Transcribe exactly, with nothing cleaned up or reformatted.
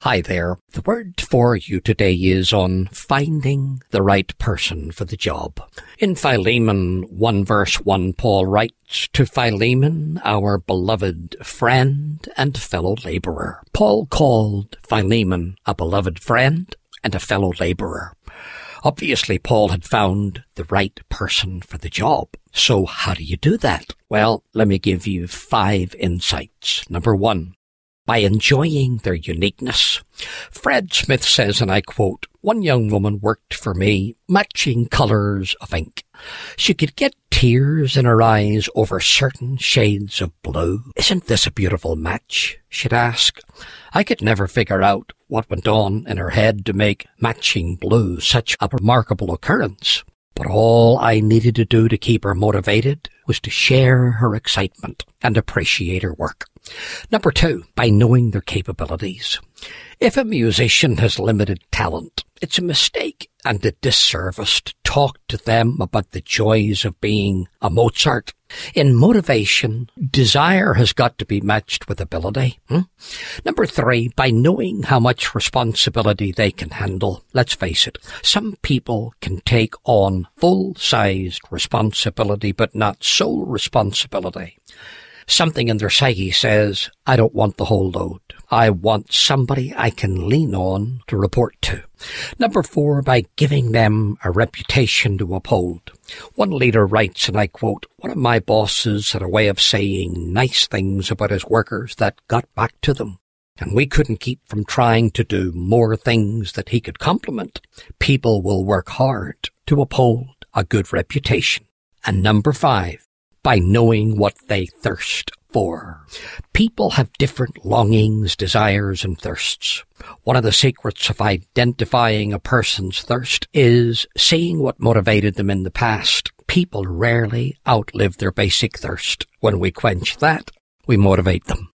Hi there. The word for you today is on finding the right person for the job. In Philemon one verse one, Paul writes, "To Philemon, our beloved friend and fellow laborer." Paul called Philemon a beloved friend and a fellow laborer. Obviously, Paul had found the right person for the job. So how do you do that? Well, let me give you five insights. Number one, by enjoying their uniqueness. Fred Smith says, and I quote, "One young woman worked for me, matching colours of ink. She could get tears in her eyes over certain shades of blue. 'Isn't this a beautiful match?' she'd ask. I could never figure out what went on in her head to make matching blue such a remarkable occurrence. But all I needed to do to keep her motivated was to share her excitement and appreciate her work." Number two, by knowing their capabilities. If a musician has limited talent, it's a mistake and a disservice to talk to them about the joys of being a Mozart. In motivation, desire has got to be matched with ability. Hmm? Number three, by knowing how much responsibility they can handle. Let's face it, some people can take on full-sized responsibility, but not sole responsibility. Something in their psyche says, I don't want the whole load. I want somebody I can lean on to report to. Number four, by giving them a reputation to uphold. One leader writes, and I quote, "One of my bosses had a way of saying nice things about his workers that got back to them. And we couldn't keep from trying to do more things that he could compliment. People will work hard to uphold a good reputation." And number five, by knowing what they thirst for. People have different longings, desires, and thirsts. One of the secrets of identifying a person's thirst is seeing what motivated them in the past. People rarely outlive their basic thirst. When we quench that, we motivate them.